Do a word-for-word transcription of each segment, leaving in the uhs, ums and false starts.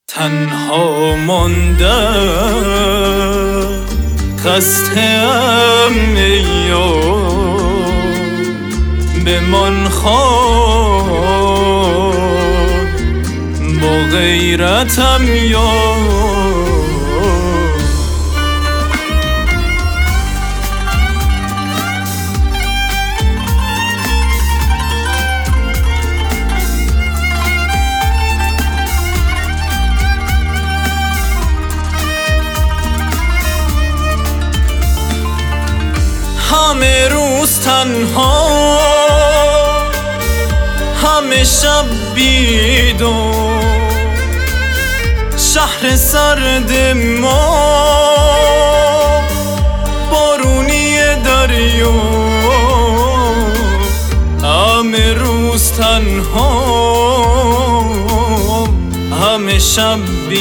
تنها ماندم خسته‌ام ای یار، بمان خود با غیرتم یار. همه روز تنها، همه شب بیدار، شهر سرد ما بارونی دریا. همه روز تنها، همه شب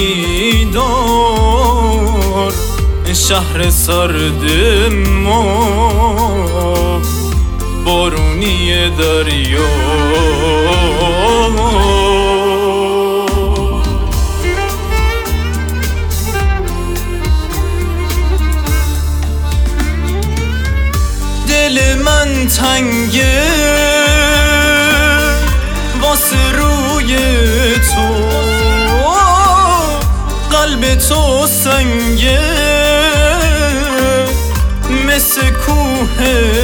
بیدار، شهر سرد ما بارونی دریا. دل من تنگه واسه روی تو، قلب تو سنگه مثل کوه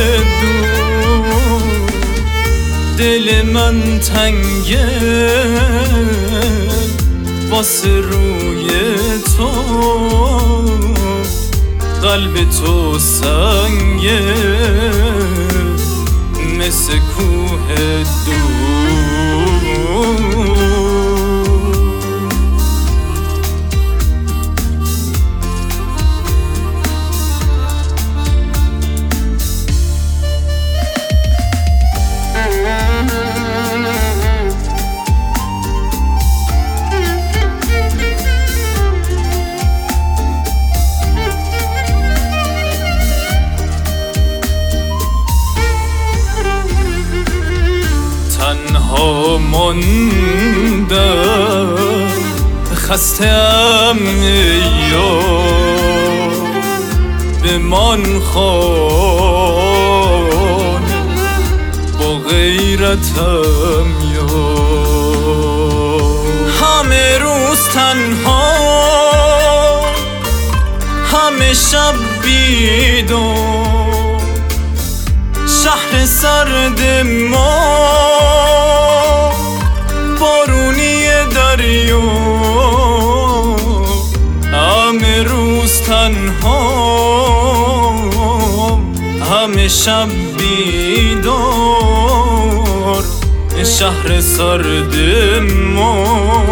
دور. دل من تنگه واسه روی تو، قلب تو سنگه مثل کوه دور. تنها ماندم خسته‌ام ای یار، بمان خانه با غیرتم یار. همه روز تنها، همه شب بیدار، شهر سرد ما بارونی دریا. همه روز تنها، همه شب بیدار، شهر سرد ما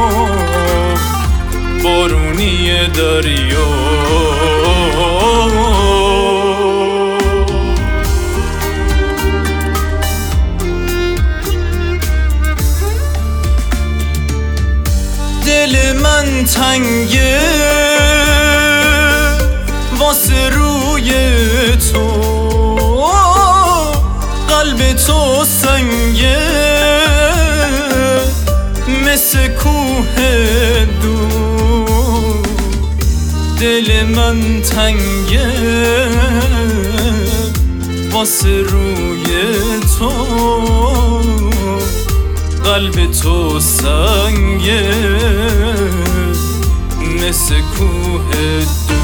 بارونی دریا. دل من تنگه واسه روی تو، قلب تو سنگه مثل کوه دور. دل من تنگه واسه روی تو، قلب تو سنگه مثل کوه دور.